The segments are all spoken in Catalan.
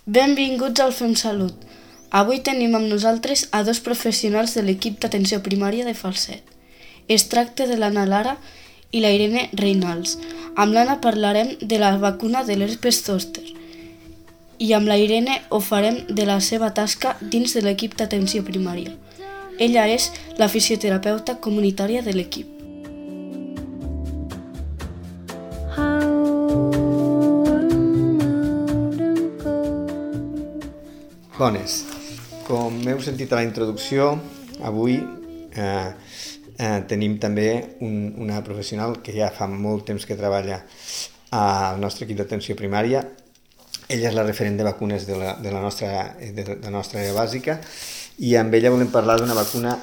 Benvinguts al Fem Salut. Avui tenim amb nosaltres a dos professionals de l'equip d'atenció primària de Falset. Es tracta de l'Anna Lara i la Irene Reynals. Amb l'Anna parlarem de la vacuna de l'herpes zòster i amb la Irene ho farem de la seva tasca dins de l'equip d'atenció primària. Ella és la fisioterapeuta comunitària de l'equip. Bones. Com heu sentit a la introducció, avui tenim també una professional que ja fa molt temps que treballa al nostre equip d'atenció primària. Ella és la referent de vacunes de la nostra àrea bàsica i amb ella volem parlar d'una vacuna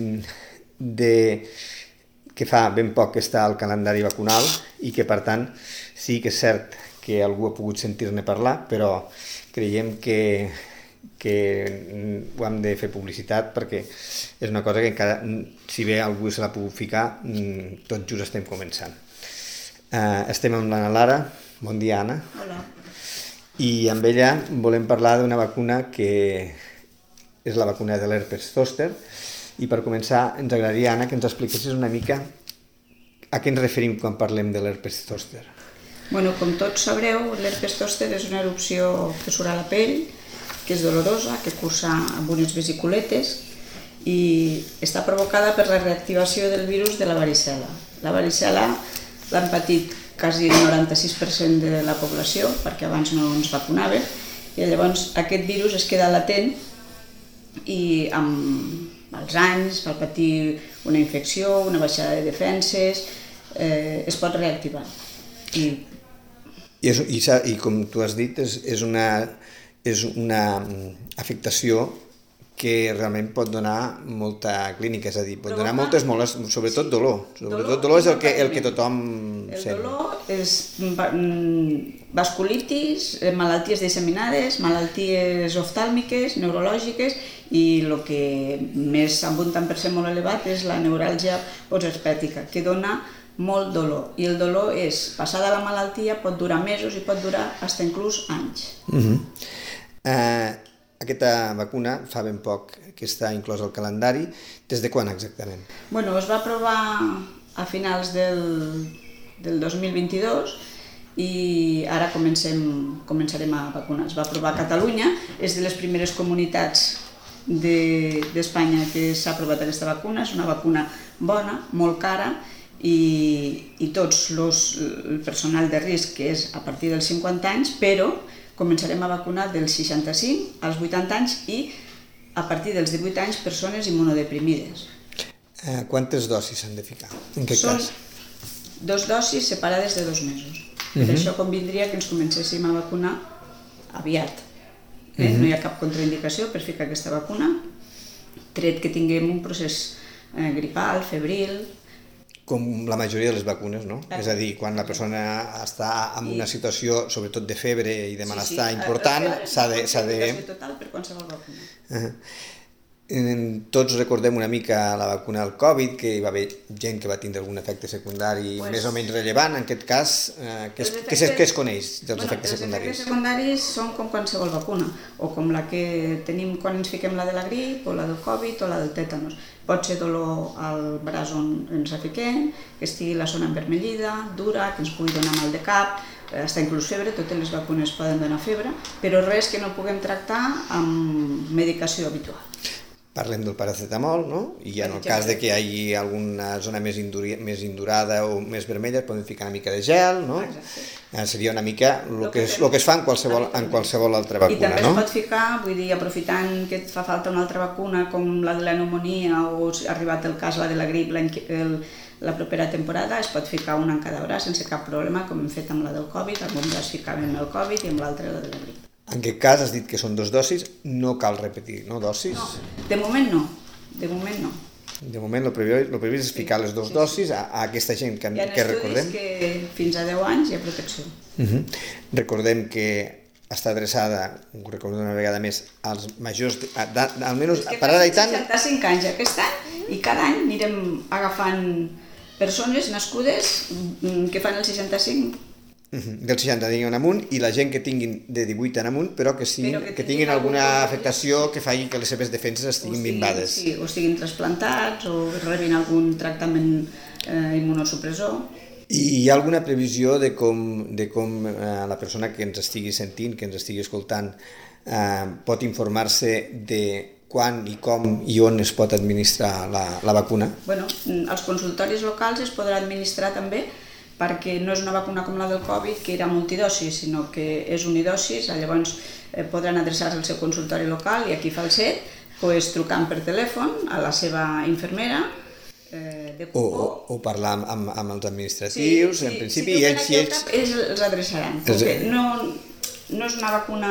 que fa ben poc que està al calendari vacunal i que, per tant, sí que és cert que algú ha pogut sentir-ne parlar, però creiem que ho hem de fer publicitat perquè és una cosa que encara, si bé algú se l'ha pogut ficar, tot just estem començant. Estem amb l'Anna Lara. Bon dia, Anna. Hola. I amb ella volem parlar d'una vacuna que és la vacuna de l'herpes zòster, i per començar ens agradaria, Anna, que ens expliquessis una mica a què ens referim quan parlem de l'herpes zòster. Bueno, com tots sabreu, l'herpes zòster és una erupció que surt a la pell, que és dolorosa, que cursa amb unes vesiculetes i està provocada per la reactivació del virus de la varicel·la. La varicel·la l'han patit quasi el 96% de la població, perquè abans no ens vacunaven, i llavors aquest virus es queda latent i amb els anys, per patir una infecció, una baixada de defenses, es pot reactivar. I com tu has dit, és una afectació que realment pot donar molta clínica, és a dir, pot donar moltes moles, sobretot dolor. Sobretot dolor és el que tothom sent. El dolor és vasculitis, malalties disseminades, malalties oftàlmiques, neurològiques, i el que més amb un tant per cent molt elevat és la neuràlgia postherpètica, que dona molt dolor. I el dolor és, passada la malaltia, pot durar mesos i pot durar fins inclús anys. Aquesta vacuna fa ben poc que està inclosa al calendari. Des de quan exactament? Bueno, es va aprovar a finals del 2022 i ara començarem a vacunar. Es va aprovar a Catalunya, és de les primeres comunitats d'Espanya que s'ha aprovat aquesta vacuna. És una vacuna bona, molt cara, i tots el personal de risc, que és a partir dels 50 anys, però començarem a vacunar dels 65 als 80 anys i a partir dels 18 anys persones immunodeprimides. Quantes dosis s'han de ficar? En què cas? Són 2 dosis separades de 2 mesos. Per això convindria que ens comencéssim a vacunar aviat. No hi ha cap contraindicació per ficar aquesta vacuna, tret que tinguem un procés gripal, febril. Com la majoria de les vacunes, no? És a dir, quan la persona està en una situació, sobretot de febre i de malestar important, s'ha de... Contraindicació total per qualsevol vacuna. Tots recordem una mica la vacuna del Covid, que hi va haver gent que va tindre algun efecte secundari més o menys rellevant. En aquest cas, què es coneix dels efectes secundaris? Els efectes secundaris són com qualsevol vacuna, o com la que tenim quan ens fiquem la de la grip, o la del Covid, o la del tètanos. Pot ser dolor al braç on ens fiquem, que estigui la zona envermellida, dura, que ens pugui donar mal de cap, fins inclús febre. Totes les vacunes poden donar febre, però res que no puguem tractar amb medicació habitual. Parlem del paracetamol, no? I en el cas de que hi hagi alguna zona més indurada o més vermella, es poden ficar una mica de gel, no? Seria una mica el que es fa en qualsevol altra vacuna, no? I també es pot ficar, vull dir, aprofitant que et fa falta una altra vacuna, com la de la pneumònia o ha arribat el cas, la de la grip, la propera temporada, es pot ficar una en cada braç sense cap problema, com hem fet amb la del Covid. Amb un braç ficàvem el Covid i amb l'altre la de la grip. En aquest cas has dit que són 2 dosis, no cal repetir, no? Dosis? No, de moment no. De moment el previst és ficar les 2 dosis a aquesta gent que recordem. Hi ha estudis que fins a 10 anys hi ha protecció. Recordem que està adreçada, ho recordem una vegada més, als majors, almenys per ara i tant... 65 anys aquest any, i cada any anirem agafant persones nascudes que fan el 65 Del 60 en amunt, i la gent que tinguin de 18 en amunt, però que tinguin alguna afectació que faci que les seves defenses estiguin minvades. Sí, o estiguin trasplantats o rebin algun tractament immunosupressor. I hi ha alguna previsió de com la persona que ens estigui sentint, que ens estigui escoltant, pot informar-se de quan i com i on es pot administrar la vacuna? Bueno, als consultoris locals es podrà administrar també, perquè no és una vacuna com la del Covid, que era multidosis, sinó que és unidosis, llavors podran adreçar-se al seu consultori local i aquí a Falset, trucant per telèfon a la seva infermera de cupó. O parlar amb els administratius, en principi, i ells... Ells els adreçaran, perquè no és una vacuna...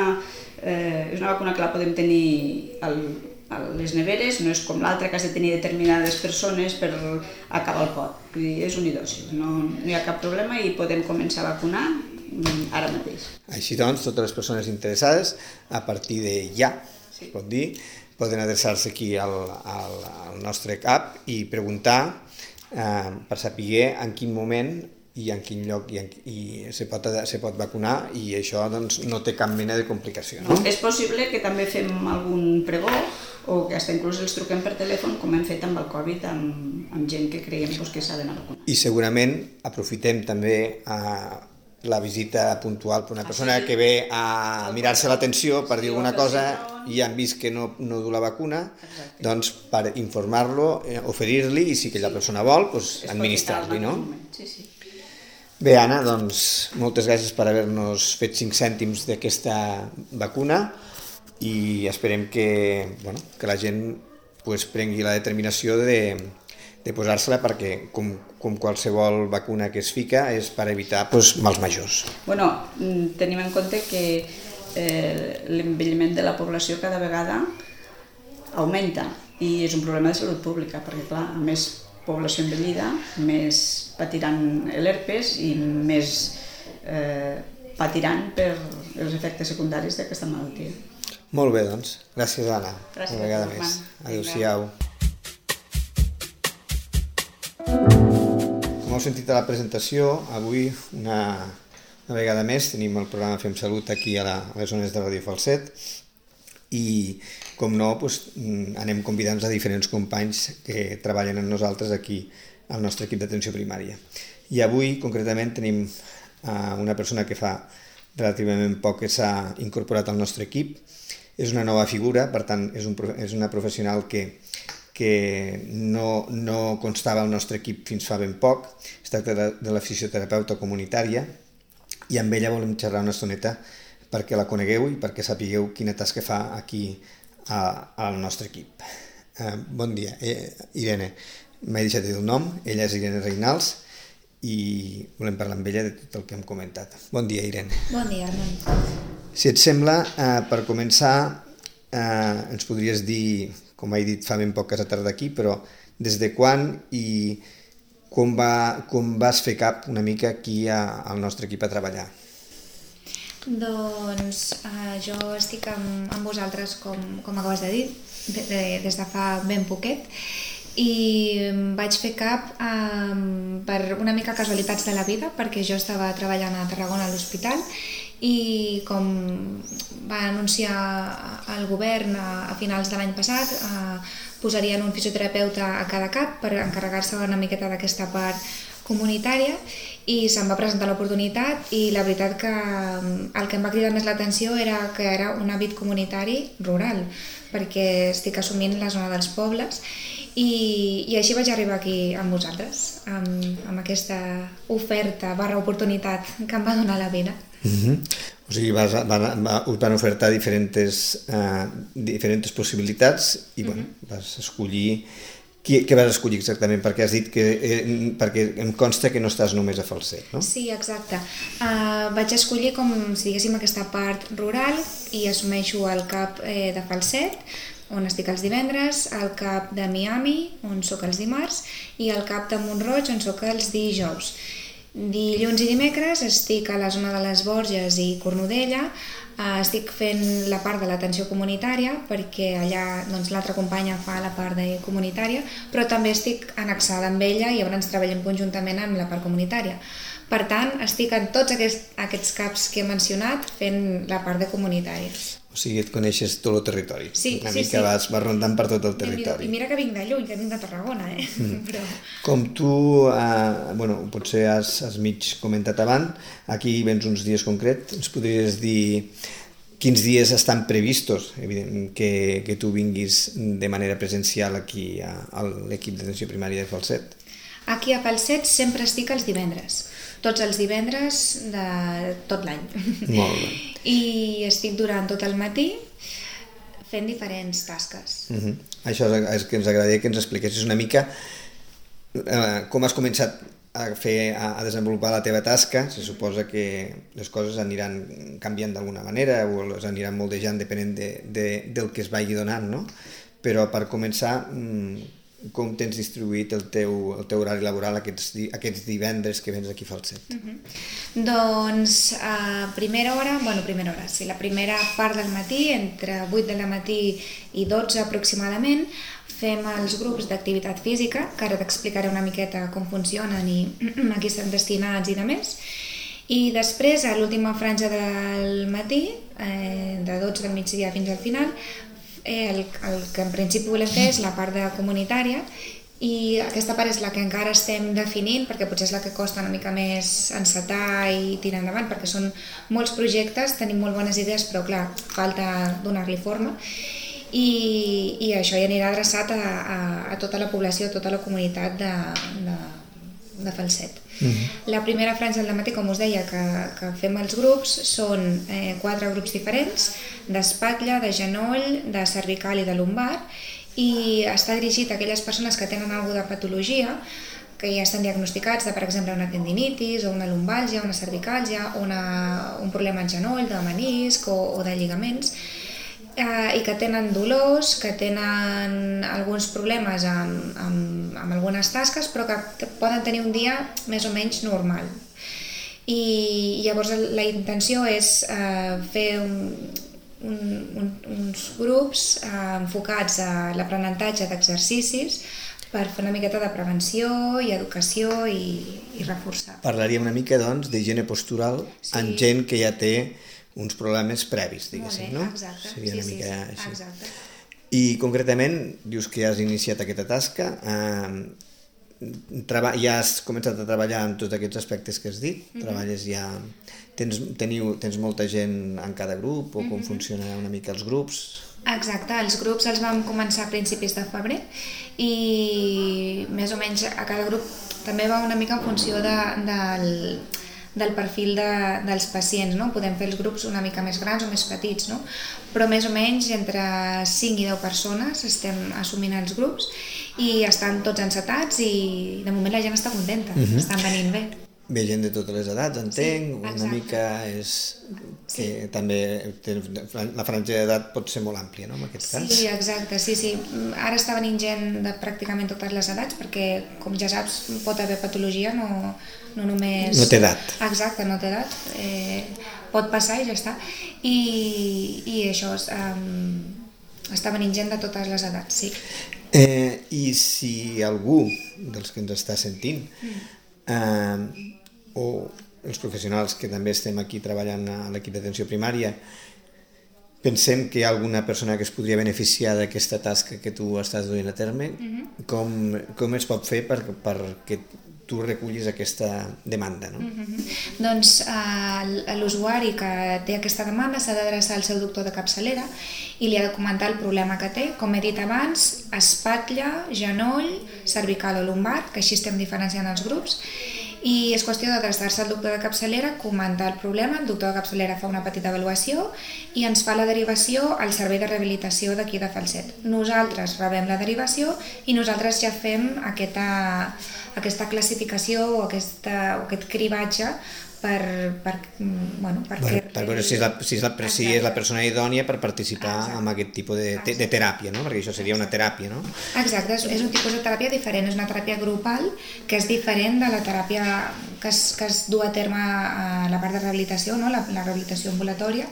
És una vacuna que la podem tenir a les neveres, no és com l'altra que has de tenir determinades persones per acabar el pot. Vull dir, és unidosis, no hi ha cap problema i podem començar a vacunar ara mateix. Així doncs, totes les persones interessades, a partir de ja, es pot dir, poden adreçar-se aquí al nostre CAP i preguntar per saber en quin moment i en quin lloc se pot vacunar, i això doncs, no té cap mena de complicació. No? És possible que també fem algun pregó o que fins inclús els truquem per telèfon, com hem fet amb el Covid, amb gent que creiem que s'ha d'anar a vacunar. I segurament aprofitem també la visita puntual per una persona que ve a mirar-se l'atenció per dir alguna cosa i han vist que no du la vacuna, doncs per informar-lo, oferir-li, i si aquella persona vol, administrar-li, no? Sí, sí. Bé, Anna, doncs moltes gràcies per haver-nos fet 5 cèntims d'aquesta vacuna i esperem que la gent prengui la determinació de posar-se-la, perquè com qualsevol vacuna que es fica és per evitar mals majors. Tenim en compte que l'envelliment de la població cada vegada augmenta i és un problema de salut pública, perquè clar, a més població envellida, més patiran l'herpes i més patiran per els efectes secundaris d'aquesta malaltia. Molt bé, doncs. Gràcies, Anna. Gràcies. Una vegada més. Adéu-siau. Com heu sentit a la presentació, avui, una vegada més, tenim el programa Fem Salut aquí a les zones de Ràdio Falset i, com no, anem convidant a diferents companys que treballen amb nosaltres aquí al nostre equip d'atenció primària. I avui, concretament, tenim una persona que fa relativament poc que s'ha incorporat al nostre equip. És una nova figura, per tant, és una professional que no constava al nostre equip fins fa ben poc. Es tracta de la fisioterapeuta comunitària i amb ella volem xerrar una estoneta perquè la conegueu i perquè sapigueu quina tasca fa aquí al nostre equip. Bon dia, Irene. M'he deixat el nom, ella és Irene Reinals i volem parlar amb ella de tot el que hem comentat. Bon dia, Irene. Bon dia, Armand. Si et sembla, per començar, ens podries dir, com he dit fa ben poc que has aterrat aquí, però des de quan i com vas fer cap una mica aquí al nostre equip a treballar? Doncs jo estic amb vosaltres, com acabes de dir, des de fa ben poquet, i vaig fer cap per una mica casualitats de la vida, perquè jo estava treballant a Tarragona a l'hospital i com va anunciar el govern a finals de l'any passat, posarien un fisioterapeuta a cada CAP per encarregar-se una miqueta d'aquesta part comunitària, i se'm va presentar l'oportunitat i la veritat que el que em va cridar més l'atenció era que era un hàbit comunitari rural, perquè estic assumint la zona dels pobles i així vaig arribar aquí amb vosaltres, amb aquesta oferta / oportunitat que em va donar la vida. O sigui, us van ofertar diferents possibilitats i vas escollir. Què vas escollir exactament? Perquè has dit perquè em consta que no estàs només a Falset, no? Sí, exacte. Vaig escollir, com si diguéssim, aquesta part rural i assumeixo el CAP de Falset, on estic els divendres, el CAP de Miami, on sóc els dimarts, i el CAP de Mont-roig, on sóc els dijous. Dilluns i dimecres estic a la zona de les Borges i Cornudella, estic fent la part de l'atenció comunitària perquè allà l'altra companya fa la part comunitària, però també estic annexada amb ella i llavors treballem conjuntament amb la part comunitària. Per tant, estic en tots aquests caps que he mencionat fent la part de comunitària. O sigui, et coneixes tot el territori. Sí, Una mica vas rondant per tot el territori. I mira que vinc de lluny, que vinc de Tarragona, Però... Com tu, potser has mig comentat abans, aquí vens uns dies concrets, ens podries dir quins dies estan previstos, evident, que tu vinguis de manera presencial aquí a l'equip d'atenció primària de Falset? Aquí a Falset sempre estic els divendres. Tots els divendres de tot l'any. Molt bé. I estic durant tot el matí fent diferents tasques. Això és que ens agradaria que ens expliquessis una mica com has començat a desenvolupar la teva tasca. Se suposa que les coses aniran canviant d'alguna manera o les aniran moldejant depenent del que es vagi donant, no? Però per començar, com tens distribuït el teu horari laboral aquests divendres que vens aquí a Falset? Doncs a primera hora, sí, la primera part del matí, entre 8 del matí i 12 aproximadament, fem els grups d'activitat física, que ara t'explicaré una miqueta com funcionen i a qui estan destinats i de més. I després, a l'última franja del matí, de 12 del migdia fins al final, el que en principi volem fer és la part de comunitària i aquesta part és la que encara estem definint perquè potser és la que costa una mica més encetar i tirar endavant perquè són molts projectes, tenim molt bones idees però clar, falta donar-li forma i això ja anirà adreçat a tota la població, a tota la comunitat de Falset. La primera franja del matí, com us deia, que fem els grups, són 4 grups diferents, d'espatlla, de genoll, de cervical i de lumbar, i està dirigit a aquelles persones que tenen alguna de patologia, que ja estan diagnosticats de, per exemple, una tendinitis, o una lumbàlgia, una cervicàlgia, o un problema al genoll, de menisc o de lligaments, i que tenen dolors, que tenen alguns problemes amb algunes tasques, però que poden tenir un dia més o menys normal. I llavors la intenció és fer uns grups enfocats a l'aprenentatge d'exercicis per fer una miqueta de prevenció i educació i reforçar. Parlaríem una mica, doncs, d'higiene postural en gent que ja té uns problemes previs, diguéssim, no? Exacte, seria una mica així. Exacte. I concretament, dius que ja has iniciat aquesta tasca, ja has començat a treballar en tots aquests aspectes que has dit, treballes ja... Tens molta gent en cada grup o com funcionen una mica els grups? Exacte, els grups els vam començar a principis de febrer i més o menys a cada grup també va una mica en funció del perfil dels pacients, no? Podem fer els grups una mica més grans o més petits, no? Però més o menys entre 5 i 10 persones estem assumint els grups i estan tots encetats i de moment la gent està contenta, estan venint bé. Ve gent de totes les edats, entenc, una mica és que també la franja d'edat pot ser molt àmplia, no?, en aquest cas. Sí, exacte, sí. Ara està venint gent de pràcticament totes les edats perquè, com ja saps, pot haver patologia, no només... No té edat. Exacte, no té edat. Pot passar i ja està. I això, està venint gent de totes les edats, sí. I si algú dels que ens està sentint o els professionals que també estem aquí treballant a l'equip d'atenció primària pensem que hi ha alguna persona que es podria beneficiar d'aquesta tasca que tu estàs duent a terme, com es pot fer perquè tu recullis aquesta demanda, no? Doncs l'usuari que té aquesta demanda s'ha d'adreçar al seu doctor de capçalera i li ha de comentar el problema que té, com he dit abans, espatlla, genoll, cervical o lumbar, que així estem diferenciant els grups, i és qüestió d'adreçar-se al doctor de capçalera, comentar el problema, el doctor de capçalera fa una petita avaluació i ens fa la derivació al servei de rehabilitació d'aquí de Falset. Nosaltres rebem la derivació i nosaltres ja fem aquesta classificació o aquest cribatge per veure si és la persona idònia per participar en aquest tipus de teràpia, no? Perquè això seria una teràpia, no? Exacte, és un tipus de teràpia diferent, és una teràpia grupal que és diferent de la teràpia que es du a terme a la part de rehabilitació, no? La rehabilitació ambulatòria,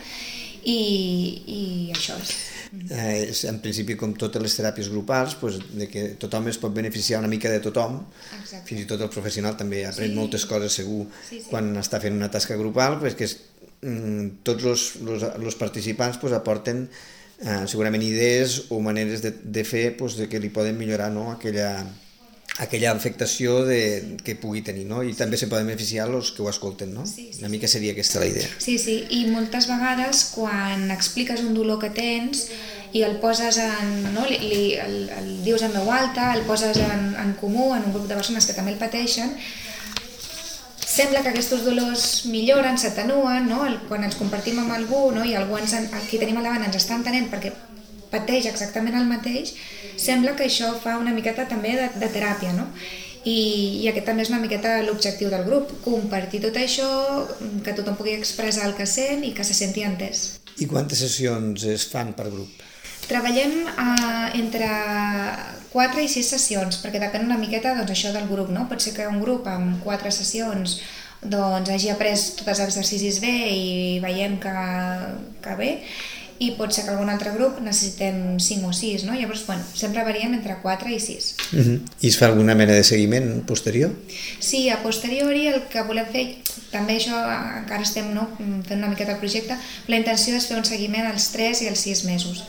i això és. En principi, com totes les teràpies grupals, de que tothom es pot beneficiar una mica de tothom. Exacte. Fins i tot el professional també aprèn moltes coses segur quan està fent una tasca grupal, que tots els participants aporten segurament idees o maneres de fer que li poden millorar aquella afectació que pugui tenir, no? I també se poden beneficiar els que ho escolten, no? Una mica seria aquesta la idea. Sí, i moltes vegades quan expliques un dolor que tens i el poses el dius en veu alta, el poses en comú, en un grup de persones que també el pateixen, sembla que aquests dolors milloren, s'atenuen, no? Quan ens compartim amb algú, no? I algú qui tenim al davant ens està entenent perquè pateix exactament el mateix, sembla que això fa una miqueta també de teràpia, no? I aquest també és una miqueta l'objectiu del grup, compartir tot això, que tothom pugui expressar el que sent i que se senti entès. I quantes sessions es fan per grup? Treballem entre 4 i 6 sessions, perquè depèn una miqueta això del grup, no? Pot ser que un grup amb 4 sessions hagi après tots els exercicis bé i veiem que bé, i pot ser que algun altre grup necessitem 5 o 6, no? Llavors, sempre variem entre 4 i 6. I es fa alguna mena de seguiment posterior? Sí, a posteriori el que volem fer, també això encara estem fent una miqueta el projecte, la intenció és fer un seguiment als 3 i als 6 mesos.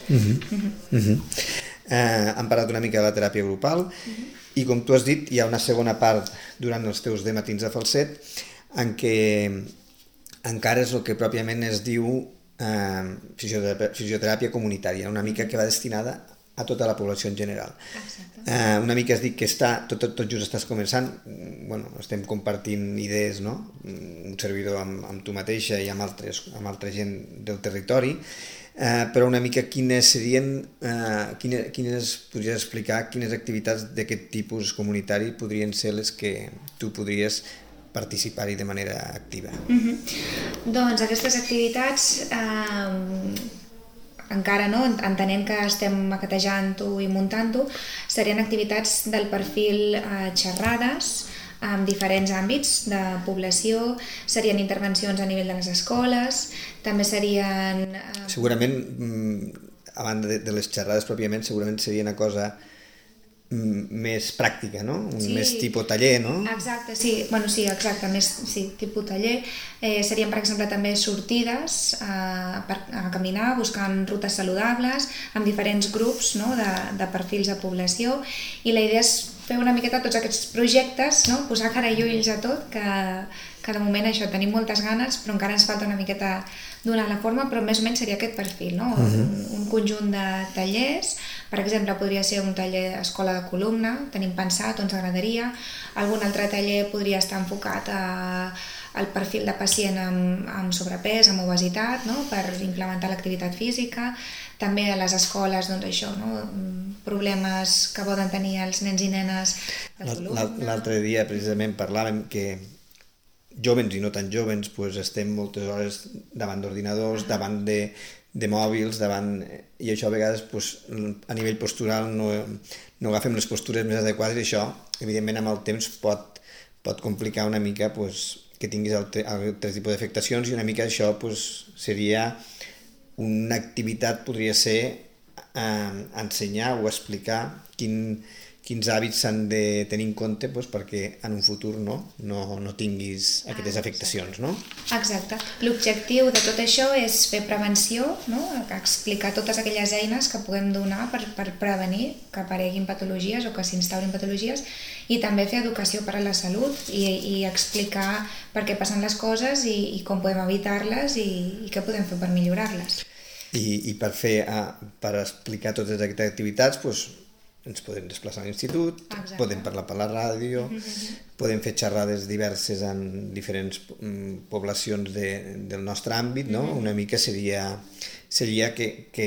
Hem parlat una mica de la teràpia grupal i com tu has dit, hi ha una segona part durant els teus 10 matins de falset en què encara és el que pròpiament es diu fisioteràpia comunitària, una mica que va destinada a tota la població en general. Una mica has dit que tot just estàs començant, estem compartint idees, no? Un servidor amb tu mateixa i amb altra gent del territori, però una mica quines podries explicar quines activitats d'aquest tipus comunitari podrien ser les que tu podries participar-hi de manera activa. Doncs aquestes activitats, encara entenent que estem maquetejant-ho i muntant-ho, serien activitats del perfil xerrades en diferents àmbits de població, serien intervencions a nivell de les escoles, també serien... Segurament, a banda de les xerrades pròpiament, segurament seria una cosa més pràctica, no? Més tipus taller, no? Exacte, exacte, més tipus taller. Serien, per exemple, també sortides a caminar, buscant rutes saludables, amb diferents grups de perfils de població, i la idea és fer una miqueta tots aquests projectes, posar cara i ulls a tot, que de moment això, tenim moltes ganes, però encara ens falta una miqueta donar la forma, però més o menys seria aquest perfil, no? Un conjunt de tallers, per exemple, podria ser un taller escola de columna, tenim pensat, ens agradaria, algun altre taller podria estar enfocat al perfil de pacient amb sobrepès, amb obesitat, no? Per implementar l'activitat física, també a les escoles, doncs això, no? Problemes que poden tenir els nens i nenes de columna. L'altre dia precisament parlàvem que jovens i no tan jovens estem moltes hores davant d'ordinadors, davant de mòbils, i això a vegades a nivell postural no agafem les postures més adequades, i això evidentment amb el temps pot complicar una mica que tinguis altres tipus d'afectacions, i una mica això seria una activitat, podria ser ensenyar o explicar quins hàbits s'han de tenir en compte perquè en un futur no tinguis aquestes afectacions, no? Exacte. L'objectiu de tot això és fer prevenció, no? Explicar totes aquelles eines que puguem donar per prevenir que apareguin patologies o que s'instaurin patologies, i també fer educació per a la salut i explicar per què passen les coses i com podem evitar-les i què podem fer per millorar-les. I per explicar totes aquestes activitats, ens podem desplaçar a l'institut, podem parlar per la ràdio, podem fer xerrades diverses en diferents poblacions del nostre àmbit, no? Una mica seria que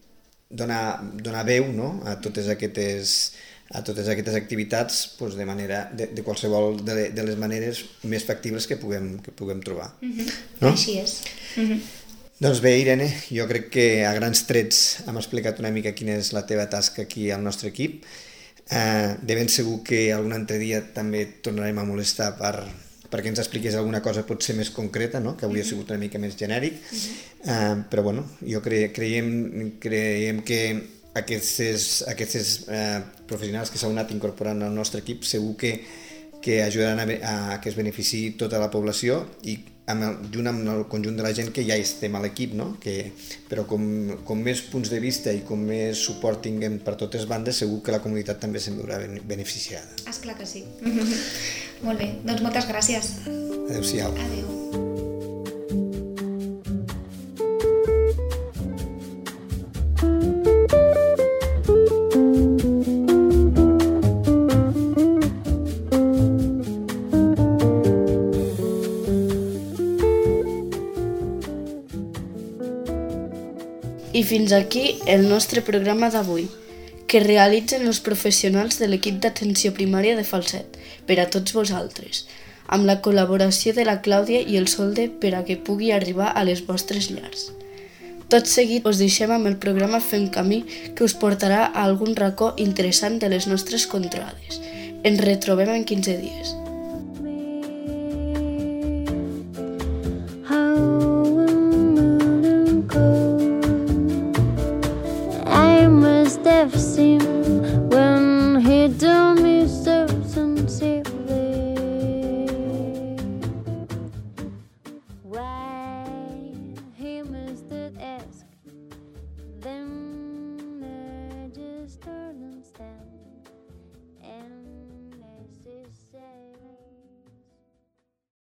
donar veu, no? a totes aquestes activitats de qualsevol de les maneres més factibles que puguem trobar. Així és. Doncs bé, Irene, jo crec que a grans trets hem explicat una mica quina és la teva tasca aquí al nostre equip. De ben segur que algun altre dia també tornarem a molestar per perquè ens expliqués alguna cosa potser més concreta, no? Que avui ha sigut una mica més genèric, però bueno, jo creiem que aquests professionals que s'han anat incorporant al nostre equip segur que ajudaran a que es beneficiï tota la població i junt amb el conjunt de la gent que ja estem a l'equip, no? Però com més punts de vista i com més suport tinguem per totes bandes, segur que la comunitat també se'n veurà beneficiada. Esclar que sí. Molt bé, doncs moltes gràcies. Adéu-siau. Adéu. I fins aquí el nostre programa d'avui, que realitzen els professionals de l'equip d'atenció primària de Falset per a tots vosaltres, amb la col·laboració de la Clàudia i el Solde per a que pugui arribar a les vostres llars. Tot seguit us deixem amb el programa Fem Camí, que us portarà a algun racó interessant de les nostres contrades. Ens retrobem en 15 dies. I've seen when he told me so sincere.